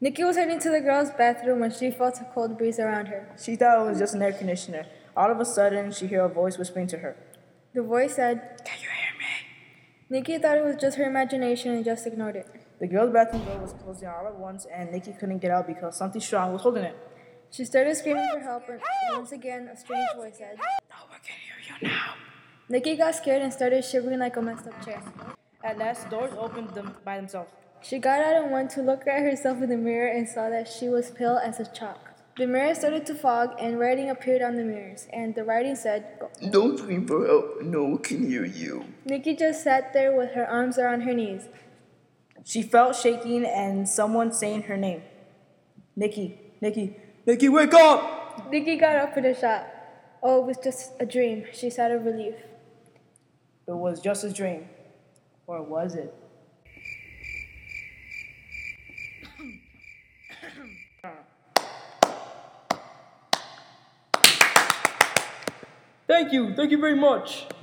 Nikki was heading to the girls' bathroom when she felt a cold breeze around her. She thought it was just an air conditioner. All of a sudden, she heard a voice whispering to her. The voice said, "Can you hear me?" Nikki thought it was just her imagination and just ignored it. The girls' bathroom door was closing all at once, and Nikki couldn't get out because something strong was holding it. She started screaming for help, and once again, a strange voice said, "No one can hear you now." Nikki got scared and started shivering like a messed up chair. At last, the doors opened by themselves. She got out and went to look at herself in the mirror and saw that she was pale as a chalk. The mirror started to fog, and writing appeared on the mirrors, and the writing said, "Don't scream for help. No one can hear you." Nikki just sat there with her arms around her knees. She felt shaking and someone saying her name. Nikki, Nikki, Nikki, wake up! Nikki got up in a shock. Oh, it was just a dream, she sighed of relief. It was just a dream. Or was it? Thank you very much.